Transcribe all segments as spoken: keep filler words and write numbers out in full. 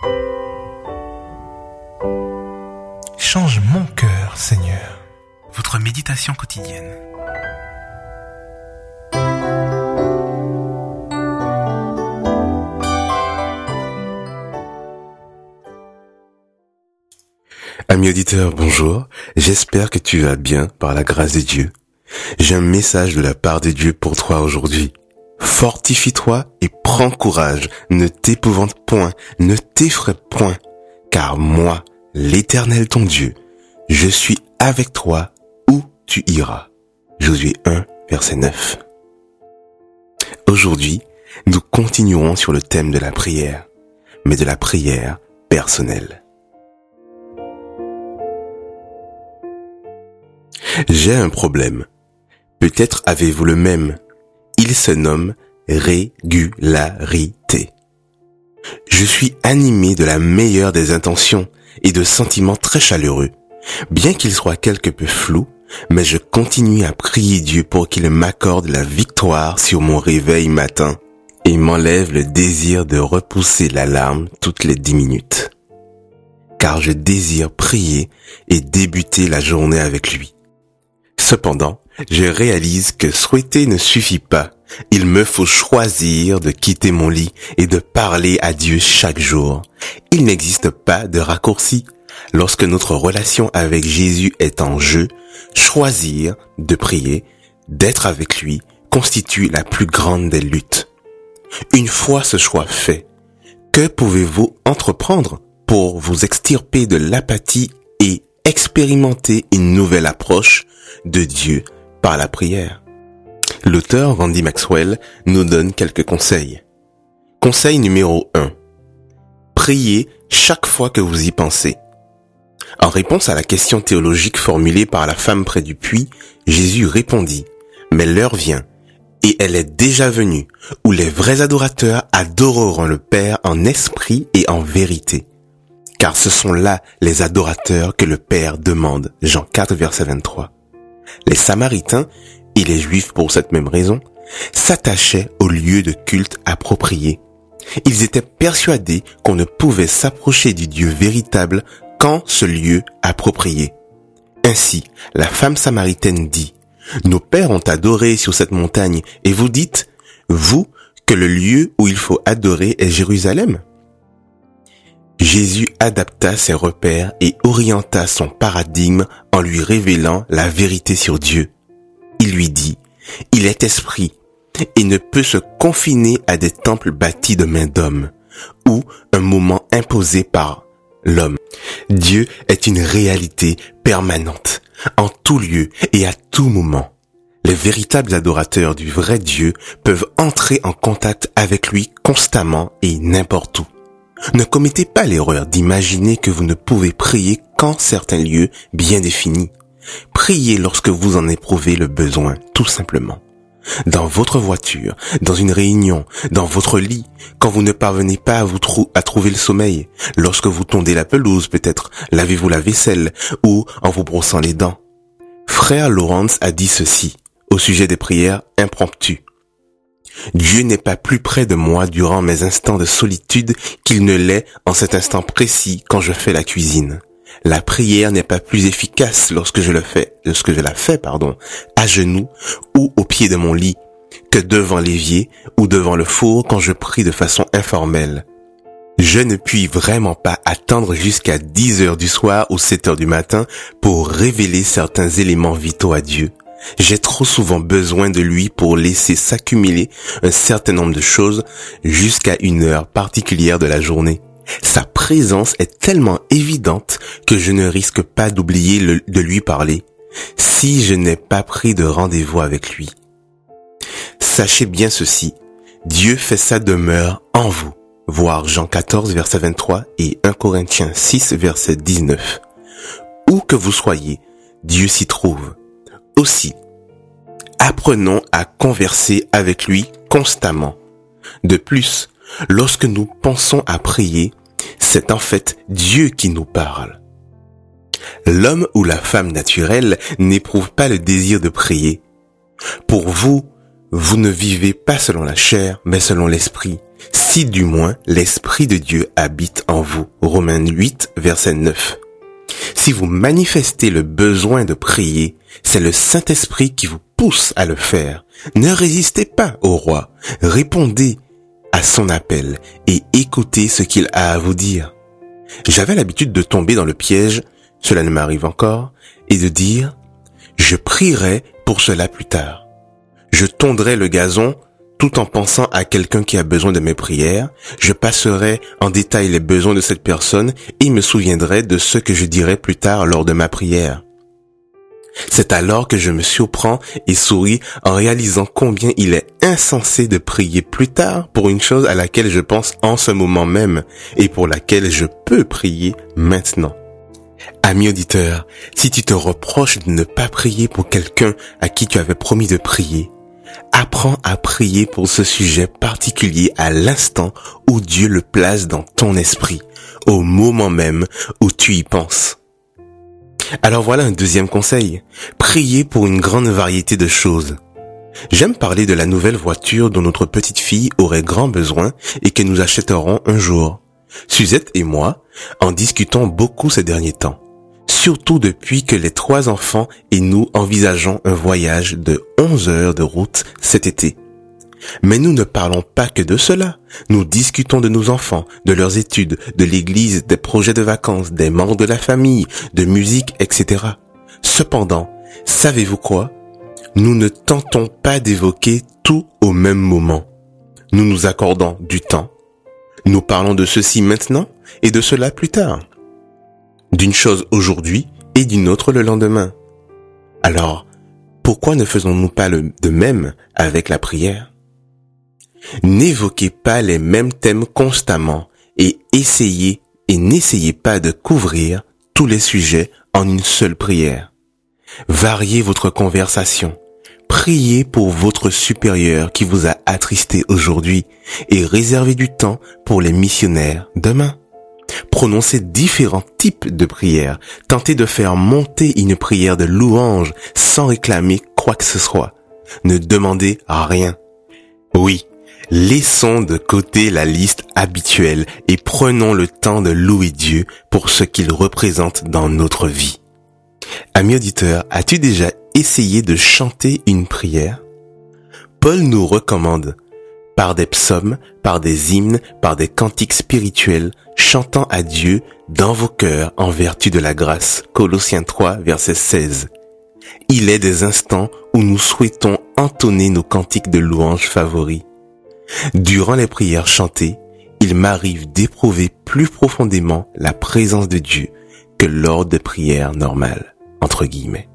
Change mon cœur, Seigneur. Votre méditation quotidienne. Amis auditeurs, bonjour. J'espère que tu vas bien par la grâce de Dieu. J'ai un message de la part de Dieu pour toi aujourd'hui. Fortifie-toi et prends courage. Ne t'épouvante point, ne t'effraie point, car moi, l'Éternel ton Dieu, je suis avec toi où tu iras. Josué un, verset neuf. Aujourd'hui, nous continuerons sur le thème de la prière, mais de la prière personnelle. J'ai un problème. Peut-être avez-vous le même. Il se nomme régularité. Je suis animé de la meilleure des intentions et de sentiments très chaleureux. Bien qu'il soit quelque peu flou, mais je continue à prier Dieu pour qu'il m'accorde la victoire sur mon réveil matin et m'enlève le désir de repousser l'alarme toutes les dix minutes. Car je désire prier et débuter la journée avec lui. Cependant, je réalise que souhaiter ne suffit pas. Il me faut choisir de quitter mon lit et de parler à Dieu chaque jour. Il n'existe pas de raccourci. Lorsque notre relation avec Jésus est en jeu, choisir de prier, d'être avec lui, constitue la plus grande des luttes. Une fois ce choix fait, que pouvez-vous entreprendre pour vous extirper de l'apathie et expérimenter une nouvelle approche de Dieu par la prière? L'auteur Randy Maxwell nous donne quelques conseils. Conseil numéro un. Priez chaque fois que vous y pensez. En réponse à la question théologique formulée par la femme près du puits, Jésus répondit, « Mais l'heure vient, et elle est déjà venue, où les vrais adorateurs adoreront le Père en esprit et en vérité. Car ce sont là les adorateurs que le Père demande. » Jean quatre, verset vingt-trois. Les Samaritains, et les Juifs pour cette même raison, s'attachaient au lieu de culte approprié. Ils étaient persuadés qu'on ne pouvait s'approcher du Dieu véritable qu'en ce lieu approprié. Ainsi, la femme samaritaine dit, « Nos pères ont adoré sur cette montagne, et vous dites, vous, que le lieu où il faut adorer est Jérusalem ?» Jésus adapta ses repères et orienta son paradigme en lui révélant la vérité sur Dieu. Il lui dit, « Il est esprit et ne peut se confiner à des temples bâtis de mains d'hommes ou un moment imposé par l'homme. Dieu est une réalité permanente, en tout lieu et à tout moment. Les véritables adorateurs du vrai Dieu peuvent entrer en contact avec lui constamment et n'importe où. Ne commettez pas l'erreur d'imaginer que vous ne pouvez prier qu'en certains lieux bien définis. Priez lorsque vous en éprouvez le besoin, tout simplement. Dans votre voiture, dans une réunion, dans votre lit, quand vous ne parvenez pas à vous trou- à trouver le sommeil, lorsque vous tondez la pelouse peut-être, lavez-vous la vaisselle ou en vous brossant les dents. Frère Lawrence a dit ceci au sujet des prières impromptues. Dieu n'est pas plus près de moi durant mes instants de solitude qu'il ne l'est en cet instant précis quand je fais la cuisine. La prière n'est pas plus efficace lorsque je le fais, lorsque je la fais, pardon, à genoux ou au pied de mon lit, que devant l'évier ou devant le four quand je prie de façon informelle. Je ne puis vraiment pas attendre jusqu'à dix heures du soir ou sept heures du matin pour révéler certains éléments vitaux à Dieu. J'ai trop souvent besoin de lui pour laisser s'accumuler un certain nombre de choses jusqu'à une heure particulière de la journée. Sa présence est tellement évidente que je ne risque pas d'oublier le, de lui parler, si je n'ai pas pris de rendez-vous avec lui. Sachez bien ceci, Dieu fait sa demeure en vous, voir Jean quatorze, verset vingt-trois et un Corinthiens six, verset dix-neuf. Où que vous soyez, Dieu s'y trouve. Aussi, apprenons à converser avec lui constamment. De plus, lorsque nous pensons à prier, c'est en fait Dieu qui nous parle. L'homme ou la femme naturelle n'éprouve pas le désir de prier. Pour vous, vous ne vivez pas selon la chair, mais selon l'esprit, si du moins l'Esprit de Dieu habite en vous. Romains huit, verset neuf. Si vous manifestez le besoin de prier, c'est le Saint-Esprit qui vous pousse à le faire. Ne résistez pas au roi, répondez à son appel et écoutez ce qu'il a à vous dire. J'avais l'habitude de tomber dans le piège, cela ne m'arrive encore, et de dire « je prierai pour cela plus tard ». Je tondrai le gazon tout en pensant à quelqu'un qui a besoin de mes prières, je passerai en détail les besoins de cette personne et me souviendrai de ce que je dirai plus tard lors de ma prière. C'est alors que je me surprends et souris en réalisant combien il est insensé de prier plus tard pour une chose à laquelle je pense en ce moment même et pour laquelle je peux prier maintenant. Ami auditeur, si tu te reproches de ne pas prier pour quelqu'un à qui tu avais promis de prier, apprends à prier pour ce sujet particulier à l'instant où Dieu le place dans ton esprit, au moment même où tu y penses. Alors voilà un deuxième conseil. Priez pour une grande variété de choses. J'aime parler de la nouvelle voiture dont notre petite fille aurait grand besoin et que nous achèterons un jour. Suzette et moi en discutons beaucoup ces derniers temps. Surtout depuis que les trois enfants et nous envisageons un voyage de onze heures de route cet été. Mais nous ne parlons pas que de cela. Nous discutons de nos enfants, de leurs études, de l'église, des projets de vacances, des membres de la famille, de musique, et cetera. Cependant, savez-vous quoi? Nous ne tentons pas d'évoquer tout au même moment. Nous nous accordons du temps. Nous parlons de ceci maintenant et de cela plus tard. D'une chose aujourd'hui et d'une autre le lendemain. Alors, pourquoi ne faisons-nous pas le, de même avec la prière? N'évoquez pas les mêmes thèmes constamment et essayez et n'essayez pas de couvrir tous les sujets en une seule prière. Variez votre conversation. Priez pour votre supérieur qui vous a attristé aujourd'hui et réservez du temps pour les missionnaires demain. Prononcez différents types de prières. Tentez de faire monter une prière de louange sans réclamer quoi que ce soit. Ne demandez rien. Oui, laissons de côté la liste habituelle et prenons le temps de louer Dieu pour ce qu'il représente dans notre vie. Ami auditeur, as-tu déjà essayé de chanter une prière? Paul nous recommande, par des psaumes, par des hymnes, par des cantiques spirituels, chantant à Dieu dans vos cœurs en vertu de la grâce. Colossiens trois, verset seize. Il est des instants où nous souhaitons entonner nos cantiques de louange favoris. Durant les prières chantées, il m'arrive d'éprouver plus profondément la présence de Dieu que lors de prières normales, entre guillemets.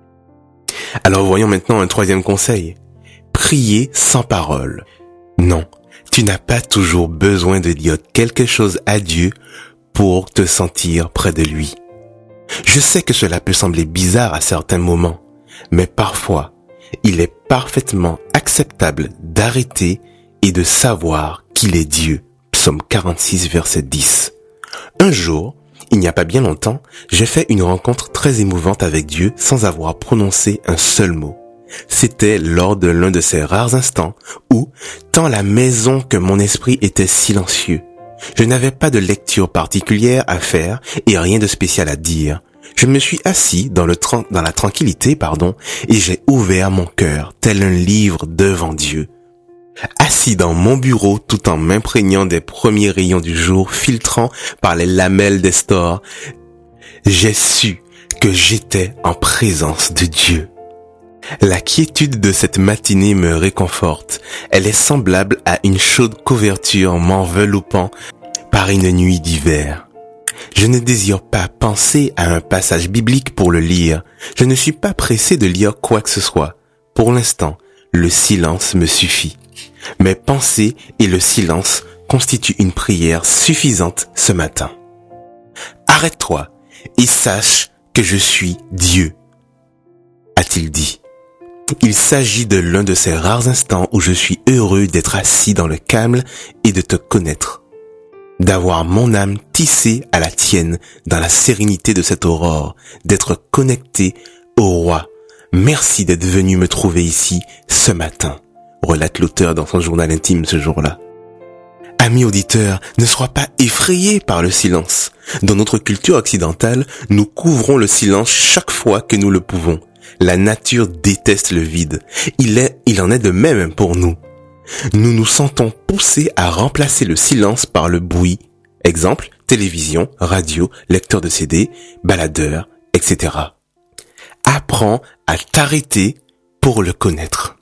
Alors voyons maintenant un troisième conseil. Priez sans parole. Non, tu n'as pas toujours besoin de dire quelque chose à Dieu pour te sentir près de lui. Je sais que cela peut sembler bizarre à certains moments, mais parfois, il est parfaitement acceptable d'arrêter et de savoir qu'il est Dieu. Psaume quarante-six, verset dix. Un jour, il n'y a pas bien longtemps, j'ai fait une rencontre très émouvante avec Dieu sans avoir prononcé un seul mot. C'était lors de l'un de ces rares instants où, tant la maison que mon esprit était silencieux, je n'avais pas de lecture particulière à faire et rien de spécial à dire. Je me suis assis dans le tra- dans la tranquillité, pardon, et j'ai ouvert mon cœur tel un livre devant Dieu. Assis dans mon bureau tout en m'imprégnant des premiers rayons du jour filtrant par les lamelles des stores, j'ai su que j'étais en présence de Dieu. La quiétude de cette matinée me réconforte. Elle est semblable à une chaude couverture m'enveloppant par une nuit d'hiver. Je ne désire pas penser à un passage biblique pour le lire. Je ne suis pas pressé de lire quoi que ce soit. Pour l'instant, le silence me suffit. Mes pensées et le silence constituent une prière suffisante ce matin. Arrête-toi et sache que je suis Dieu, a-t-il dit. Il s'agit de l'un de ces rares instants où je suis heureux d'être assis dans le calme et de te connaître, d'avoir mon âme tissée à la tienne dans la sérénité de cette aurore, d'être connecté au roi. Merci d'être venu me trouver ici ce matin, relate l'auteur dans son journal intime ce jour-là. Ami auditeur, ne sois pas effrayé par le silence. Dans notre culture occidentale, nous couvrons le silence chaque fois que nous le pouvons. La nature déteste le vide. Il est, il en est de même pour nous. Nous nous sentons poussés à remplacer le silence par le bruit. Exemple, télévision, radio, lecteur de C D, baladeur, et cetera. Apprends à t'arrêter pour le connaître.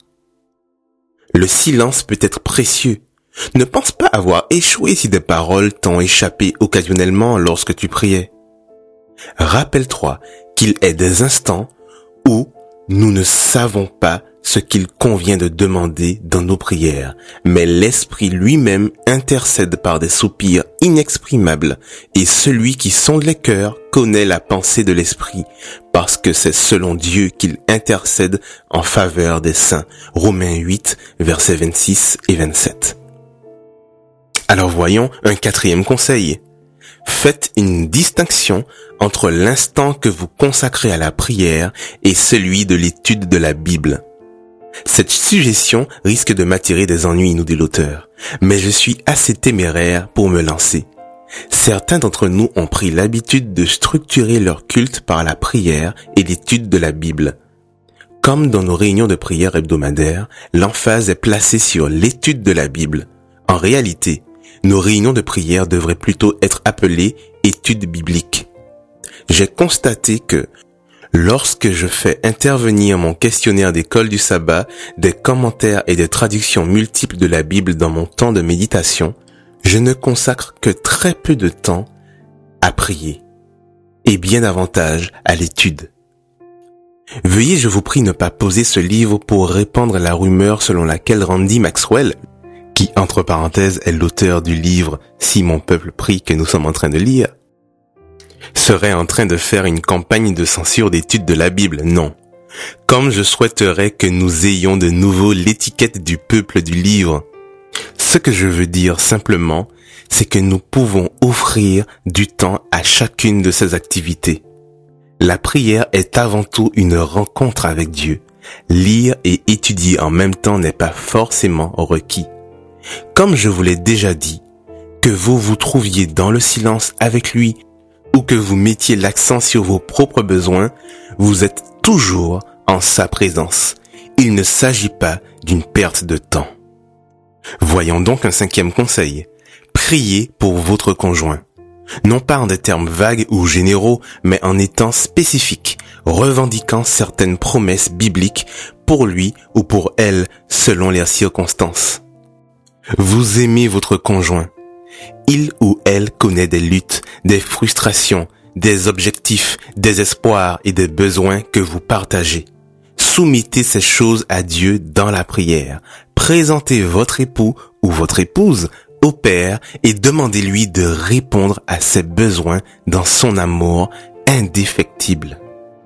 Le silence peut être précieux. Ne pense pas avoir échoué si des paroles t'ont échappé occasionnellement lorsque tu priais. Rappelle-toi qu'il est des instants où nous ne savons pas ce qu'il convient de demander dans nos prières, mais l'Esprit lui-même intercède par des soupirs inexprimables, et celui qui sonde les cœurs connaît la pensée de l'Esprit, parce que c'est selon Dieu qu'il intercède en faveur des saints. Romains huit, versets vingt-six et vingt-sept. Alors voyons un quatrième conseil. Faites une distinction entre l'instant que vous consacrez à la prière et celui de l'étude de la Bible. Cette suggestion risque de m'attirer des ennuis, nous dit l'auteur, mais je suis assez téméraire pour me lancer. Certains d'entre nous ont pris l'habitude de structurer leur culte par la prière et l'étude de la Bible. Comme dans nos réunions de prière hebdomadaires, l'emphase est placée sur l'étude de la Bible. En réalité, nos réunions de prière devraient plutôt être appelées études bibliques. J'ai constaté que, lorsque je fais intervenir mon questionnaire d'école du sabbat, des commentaires et des traductions multiples de la Bible dans mon temps de méditation, je ne consacre que très peu de temps à prier, et bien davantage à l'étude. Veuillez, je vous prie, ne pas poser ce livre pour répandre la rumeur selon laquelle Randy Maxwell, qui, entre parenthèses, est l'auteur du livre « Si mon peuple prie » que nous sommes en train de lire, serait en train de faire une campagne de censure d'études de la Bible. Non. Comme je souhaiterais que nous ayons de nouveau l'étiquette du peuple du livre. Ce que je veux dire simplement, c'est que nous pouvons offrir du temps à chacune de ces activités. La prière est avant tout une rencontre avec Dieu. Lire et étudier en même temps n'est pas forcément requis. Comme je vous l'ai déjà dit, que vous vous trouviez dans le silence avec lui ou que vous mettiez l'accent sur vos propres besoins, vous êtes toujours en sa présence. Il ne s'agit pas d'une perte de temps. Voyons donc un cinquième conseil. Priez pour votre conjoint. Non pas en des termes vagues ou généraux, mais en étant spécifiques, revendiquant certaines promesses bibliques pour lui ou pour elle selon les circonstances. Vous aimez votre conjoint. Il ou elle connaît des luttes, des frustrations, des objectifs, des espoirs et des besoins que vous partagez. Soumettez ces choses à Dieu dans la prière. Présentez votre époux ou votre épouse au Père et demandez-lui de répondre à ses besoins dans son amour indéfectible.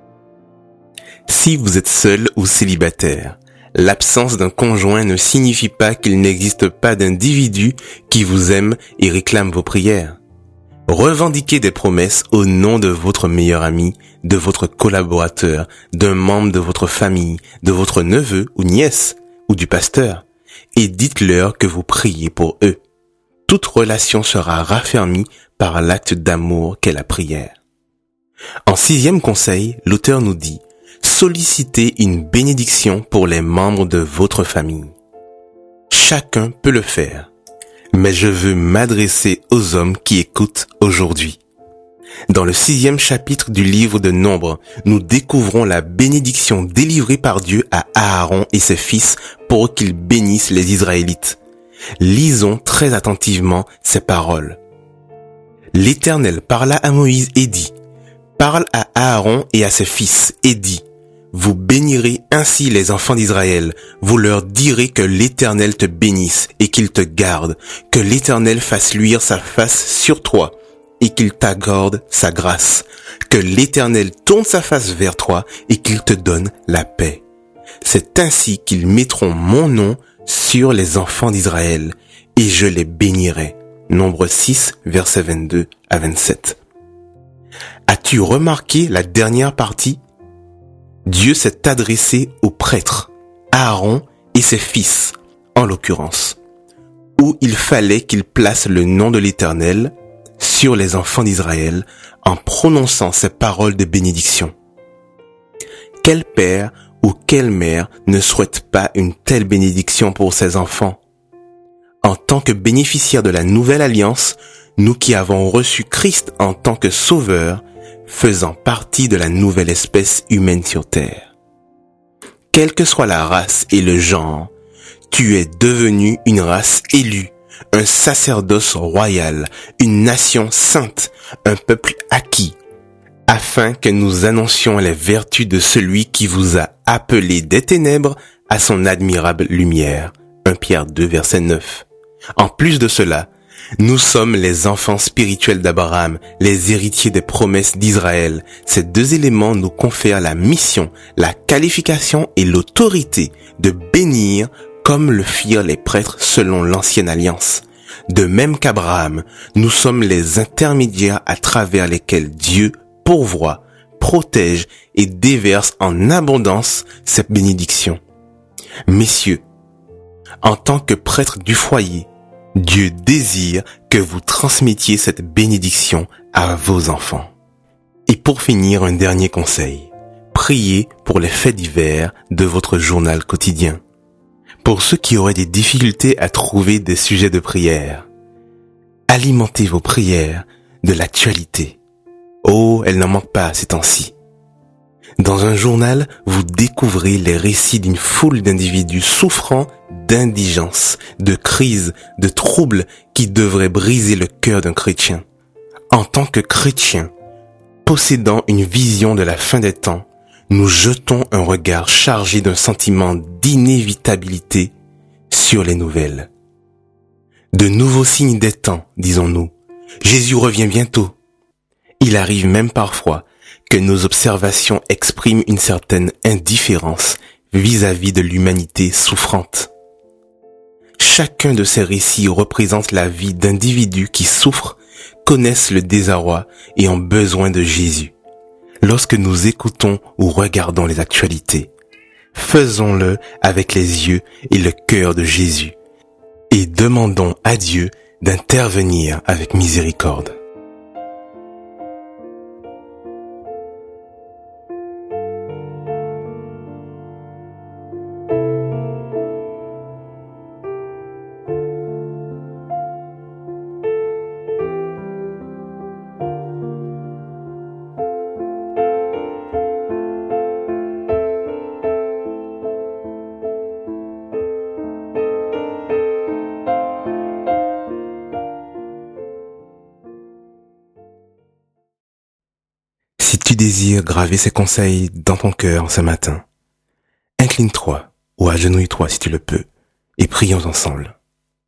Si vous êtes seul ou célibataire, l'absence d'un conjoint ne signifie pas qu'il n'existe pas d'individu qui vous aime et réclame vos prières. Revendiquez des promesses au nom de votre meilleur ami, de votre collaborateur, d'un membre de votre famille, de votre neveu ou nièce, ou du pasteur, et dites-leur que vous priez pour eux. Toute relation sera raffermie par l'acte d'amour qu'est la prière. En sixième conseil, l'auteur nous dit: sollicitez une bénédiction pour les membres de votre famille. Chacun peut le faire, mais je veux m'adresser aux hommes qui écoutent aujourd'hui. Dans le sixième chapitre du livre de Nombres, nous découvrons la bénédiction délivrée par Dieu à Aaron et ses fils pour qu'ils bénissent les Israélites. Lisons très attentivement ces paroles. L'Éternel parla à Moïse et dit: parle à Aaron et à ses fils et dis: vous bénirez ainsi les enfants d'Israël. Vous leur direz que l'Éternel te bénisse et qu'il te garde, que l'Éternel fasse luire sa face sur toi et qu'il t'accorde sa grâce, que l'Éternel tourne sa face vers toi et qu'il te donne la paix. C'est ainsi qu'ils mettront mon nom sur les enfants d'Israël et je les bénirai. Nombre six, versets vingt-deux à vingt-sept. As-tu remarqué la dernière partie? Dieu s'est adressé aux prêtres, Aaron et ses fils, en l'occurrence. où il fallait qu'il place le nom de l'Éternel sur les enfants d'Israël en prononçant ces paroles de bénédiction. Quel père ou quelle mère ne souhaite pas une telle bénédiction pour ses enfants? En tant que bénéficiaires de la nouvelle alliance, nous qui avons reçu Christ en tant que sauveur, faisant partie de la nouvelle espèce humaine sur terre. Quelle que soit la race et le genre, tu es devenu une race élue, un sacerdoce royal, une nation sainte, un peuple acquis, afin que nous annoncions les vertus de celui qui vous a appelé des ténèbres à son admirable lumière. premier Pierre deux, verset neuf. En plus de cela, nous sommes les enfants spirituels d'Abraham, les héritiers des promesses d'Israël. Ces deux éléments nous confèrent la mission, la qualification et l'autorité de bénir comme le firent les prêtres selon l'ancienne alliance. De même qu'Abraham, nous sommes les intermédiaires à travers lesquels Dieu pourvoit, protège et déverse en abondance cette bénédiction. Messieurs, en tant que prêtres du foyer, Dieu désire que vous transmettiez cette bénédiction à vos enfants. Et pour finir, un dernier conseil. Priez pour les faits divers de votre journal quotidien. Pour ceux qui auraient des difficultés à trouver des sujets de prière, alimentez vos prières de l'actualité. Oh, elle n'en manque pas ces temps-ci. Dans un journal, vous découvrez les récits d'une foule d'individus souffrant d'indigence, de crise, de troubles qui devraient briser le cœur d'un chrétien. En tant que chrétiens, possédant une vision de la fin des temps, nous jetons un regard chargé d'un sentiment d'inévitabilité sur les nouvelles. De nouveaux signes des temps, disons-nous. Jésus revient bientôt. Il arrive même parfois que nos observations expriment une certaine indifférence vis-à-vis de l'humanité souffrante. Chacun de ces récits représente la vie d'individus qui souffrent, connaissent le désarroi et ont besoin de Jésus. Lorsque nous écoutons ou regardons les actualités, faisons-le avec les yeux et le cœur de Jésus et demandons à Dieu d'intervenir avec miséricorde. Si tu désires graver ces conseils dans ton cœur ce matin, incline-toi ou agenouille-toi si tu le peux et prions ensemble.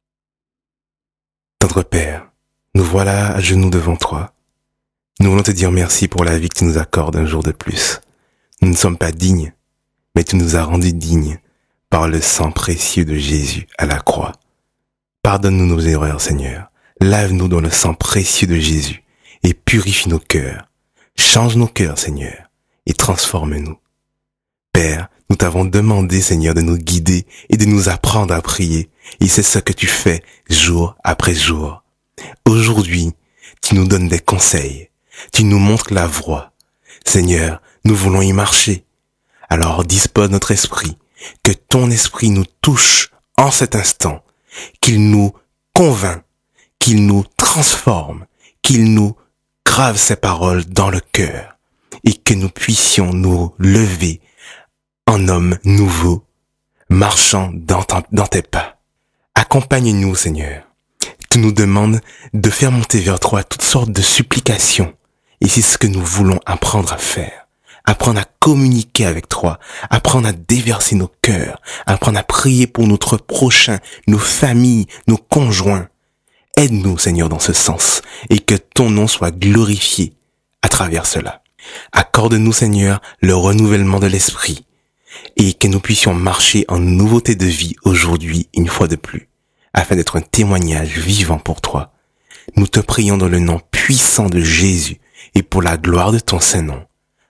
Tendre Père, nous voilà à genoux devant toi. Nous voulons te dire merci pour la vie que tu nous accordes un jour de plus. Nous ne sommes pas dignes, mais tu nous as rendus dignes par le sang précieux de Jésus à la croix. Pardonne-nous nos erreurs, Seigneur. Lave-nous dans le sang précieux de Jésus et purifie nos cœurs. Change nos cœurs, Seigneur, et transforme-nous. Père, nous t'avons demandé, Seigneur, de nous guider et de nous apprendre à prier, et c'est ce que tu fais jour après jour. Aujourd'hui, tu nous donnes des conseils, tu nous montres la voie. Seigneur, nous voulons y marcher. Alors dispose notre esprit, que ton esprit nous touche en cet instant, qu'il nous convainc, qu'il nous transforme, qu'il nous grave ces paroles dans le cœur et que nous puissions nous lever en hommes nouveaux, marchant dans, ton, dans tes pas. Accompagne-nous, Seigneur. Tu nous demandes de faire monter vers toi toutes sortes de supplications et c'est ce que nous voulons apprendre à faire. Apprendre à communiquer avec toi, apprendre à déverser nos cœurs, apprendre à prier pour notre prochain, nos familles, nos conjoints. Aide-nous, Seigneur, dans ce sens, et que ton nom soit glorifié à travers cela. Accorde-nous, Seigneur, le renouvellement de l'esprit, et que nous puissions marcher en nouveauté de vie aujourd'hui, une fois de plus, afin d'être un témoignage vivant pour toi. Nous te prions dans le nom puissant de Jésus, et pour la gloire de ton Saint-Nom.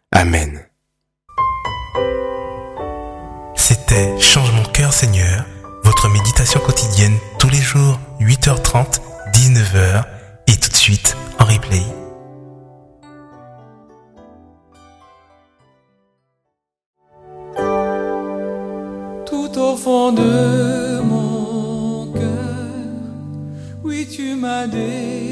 Amen. C'était Change mon cœur, Seigneur, Votre méditation quotidienne tous les jours, huit heures trente, dix-neuf heures et tout de suite en replay. Tout au fond de mon cœur, oui tu m'as dit